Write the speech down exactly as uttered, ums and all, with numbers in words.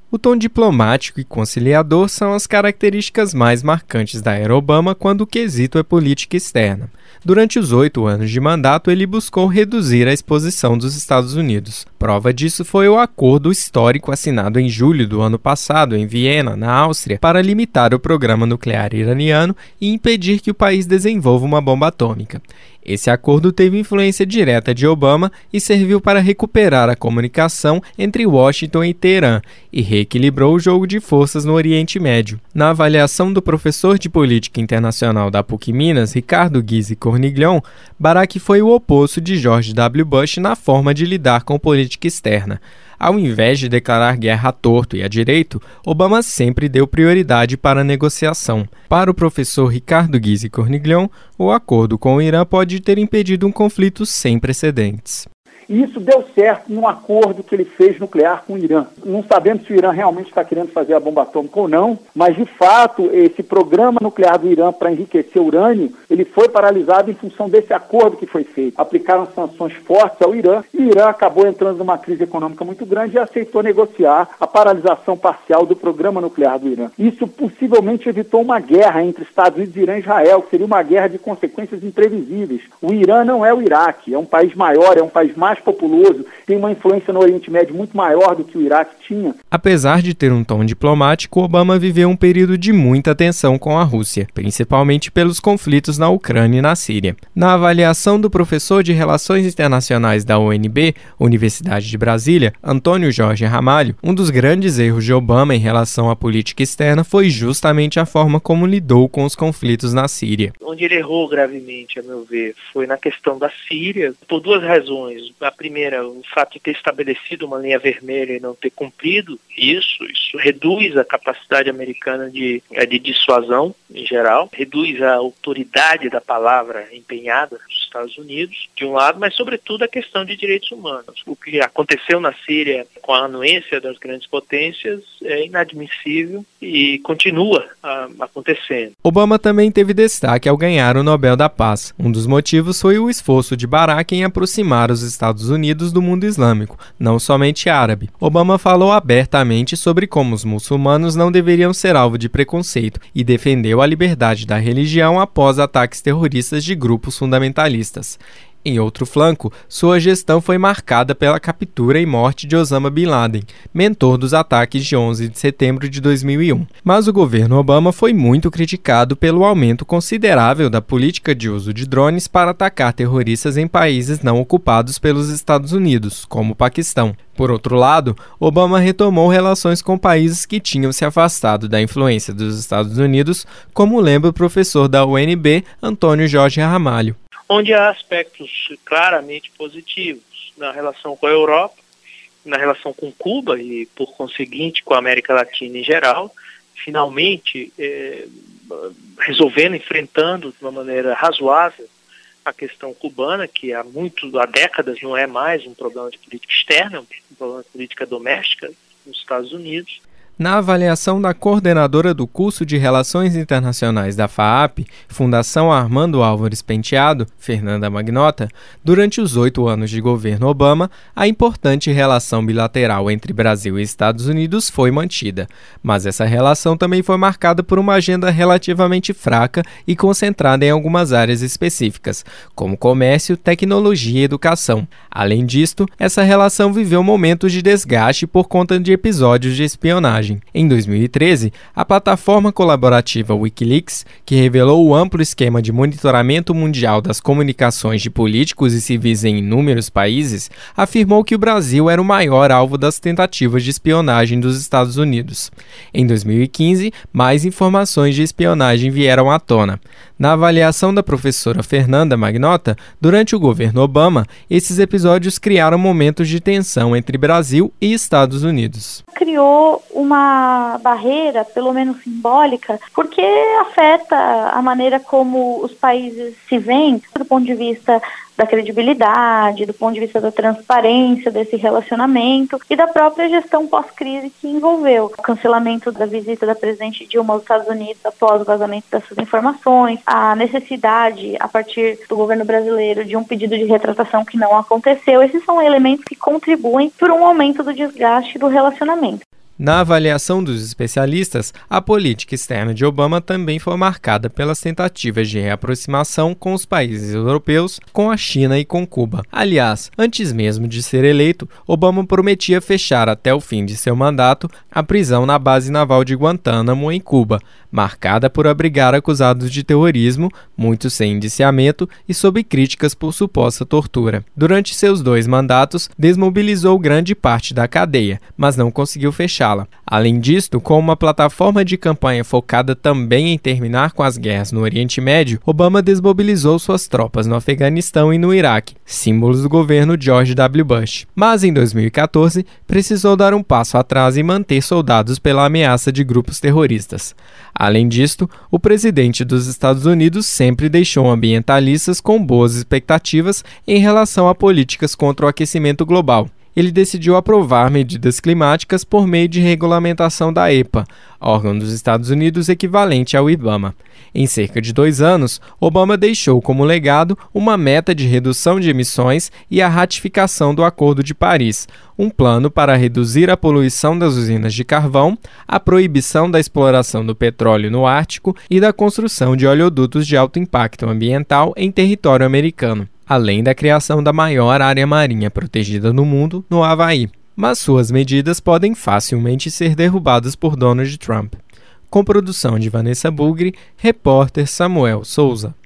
O tom diplomático e conciliador são as características mais marcantes da era Obama quando o quesito é política externa. Durante os oito anos de mandato, ele buscou reduzir a exposição dos Estados Unidos. Prova disso foi o acordo histórico assinado em julho do ano passado, em Viena, na Áustria, para limitar o programa nuclear iraniano e impedir que o país desenvolva uma bomba atômica. Esse acordo teve influência direta de Obama e serviu para recuperar a comunicação entre Washington e Teherã e reequilibrou o jogo de forças no Oriente Médio. Na avaliação do professor de política internacional da PUC Minas, Ricardo Guise Corniglion, Barack foi o oposto de George W. Bush na forma de lidar com política externa. Ao invés de declarar guerra à torto e à direito, Obama sempre deu prioridade para a negociação. Para o professor Ricardo Guise Corniglion, o acordo com o Irã pode ter impedido um conflito sem precedentes. E isso deu certo num acordo que ele fez nuclear com o Irã. Não sabemos se o Irã realmente está querendo fazer a bomba atômica ou não, mas de fato esse programa nuclear do Irã para enriquecer urânio, ele foi paralisado em função desse acordo que foi feito. Aplicaram sanções fortes ao Irã e o Irã acabou entrando numa crise econômica muito grande e aceitou negociar a paralisação parcial do programa nuclear do Irã. Isso possivelmente evitou uma guerra entre Estados Unidos, Irã e Israel, que seria uma guerra de consequências imprevisíveis. O Irã não é o Iraque, é um país maior, é um país mais populoso, tem uma influência no Oriente Médio muito maior do que o Iraque tinha. Apesar de ter um tom diplomático, Obama viveu um período de muita tensão com a Rússia, principalmente pelos conflitos na Ucrânia e na Síria. Na avaliação do professor de Relações Internacionais da U N B, Universidade de Brasília, Antônio Jorge Ramalho, um dos grandes erros de Obama em relação à política externa foi justamente a forma como lidou com os conflitos na Síria. Onde ele errou gravemente, a meu ver, foi na questão da Síria, por duas razões. A primeira, o fato de ter estabelecido uma linha vermelha e não ter cumprido isso, isso reduz a capacidade americana de, de dissuasão em geral, reduz a autoridade da palavra empenhada nos Estados Unidos, de um lado, mas sobretudo a questão de direitos humanos. O que aconteceu na Síria com a anuência das grandes potências é inadmissível e continua a, acontecendo. Obama também teve destaque ao ganhar o Nobel da Paz. Um dos motivos foi o esforço de Barack em aproximar os Estados Unidos do mundo islâmico, não somente árabe. Obama falou abertamente sobre como os muçulmanos não deveriam ser alvo de preconceito e defendeu a liberdade da religião após ataques terroristas de grupos fundamentalistas. Em outro flanco, sua gestão foi marcada pela captura e morte de Osama Bin Laden, mentor dos ataques de onze de setembro de dois mil e um. Mas o governo Obama foi muito criticado pelo aumento considerável da política de uso de drones para atacar terroristas em países não ocupados pelos Estados Unidos, como o Paquistão. Por outro lado, Obama retomou relações com países que tinham se afastado da influência dos Estados Unidos, como lembra o professor da U N B, Antônio Jorge Ramalho. Onde há aspectos claramente positivos na relação com a Europa, na relação com Cuba e, por conseguinte, com a América Latina em geral, finalmente é, resolvendo, enfrentando de uma maneira razoável a questão cubana, que há, muito, há décadas não é mais um problema de política externa, é um problema de política doméstica nos Estados Unidos. Na avaliação da coordenadora do curso de Relações Internacionais da FAAP, Fundação Armando Álvares Penteado, Fernanda Magnota, durante os oito anos de governo Obama, a importante relação bilateral entre Brasil e Estados Unidos foi mantida. Mas essa relação também foi marcada por uma agenda relativamente fraca e concentrada em algumas áreas específicas, como comércio, tecnologia e educação. Além disto, essa relação viveu momentos de desgaste por conta de episódios de espionagem. Em dois mil e treze, a plataforma colaborativa Wikileaks, que revelou o amplo esquema de monitoramento mundial das comunicações de políticos e civis em inúmeros países, afirmou que o Brasil era o maior alvo das tentativas de espionagem dos Estados Unidos. Em dois mil e quinze, mais informações de espionagem vieram à tona. Na avaliação da professora Fernanda Magnota, durante o governo Obama, esses episódios criaram momentos de tensão entre Brasil e Estados Unidos. Criou uma barreira, pelo menos simbólica, porque afeta a maneira como os países se veem do ponto de vista da credibilidade, do ponto de vista da transparência desse relacionamento e da própria gestão pós-crise que envolveu o cancelamento da visita da presidente Dilma aos Estados Unidos após o vazamento dessas informações, a necessidade, a partir do governo brasileiro, de um pedido de retratação que não aconteceu. Esses são elementos que contribuem para um aumento do desgaste do relacionamento. Na avaliação dos especialistas, a política externa de Obama também foi marcada pelas tentativas de reaproximação com os países europeus, com a China e com Cuba. Aliás, antes mesmo de ser eleito, Obama prometia fechar até o fim de seu mandato a prisão na base naval de Guantánamo, em Cuba, marcada por abrigar acusados de terrorismo, muitos sem indiciamento e sob críticas por suposta tortura. Durante seus dois mandatos, desmobilizou grande parte da cadeia, mas não conseguiu fechar. Além disto, com uma plataforma de campanha focada também em terminar com as guerras no Oriente Médio, Obama desmobilizou suas tropas no Afeganistão e no Iraque, símbolos do governo George W. Bush. Mas em dois mil e quatorze, precisou dar um passo atrás e manter soldados pela ameaça de grupos terroristas. Além disto, o presidente dos Estados Unidos sempre deixou ambientalistas com boas expectativas em relação a políticas contra o aquecimento global. Ele decidiu aprovar medidas climáticas por meio de regulamentação da E P A, órgão dos Estados Unidos equivalente ao IBAMA. Em cerca de dois anos, Obama deixou como legado uma meta de redução de emissões e a ratificação do Acordo de Paris, um plano para reduzir a poluição das usinas de carvão, a proibição da exploração do petróleo no Ártico e da construção de oleodutos de alto impacto ambiental em território americano, além da criação da maior área marinha protegida no mundo, no Havaí. Mas suas medidas podem facilmente ser derrubadas por Donald Trump. Com produção de Vanessa Bugri, repórter Samuel Souza.